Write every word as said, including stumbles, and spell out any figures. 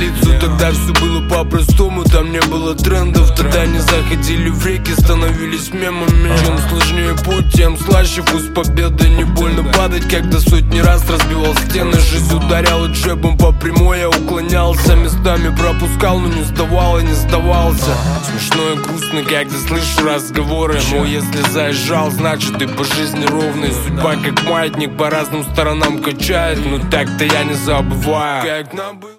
столицу. Тогда все было по-простому, там не было трендов. Тогда не заходили в реки, становились мемами. Чем сложнее путь, тем слаще вкус победы. Не больно падать, когда сотни раз разбивал стены. Жизнь ударяла джебом по прямой, я уклонялся. Местами пропускал, но не сдавал и не сдавался. Смешно и грустно, когда слышу разговоры. Мол, если заезжал, значит ты по жизни ровный. Судьба как маятник по разным сторонам качает, но так-то я не забываю, как нам было.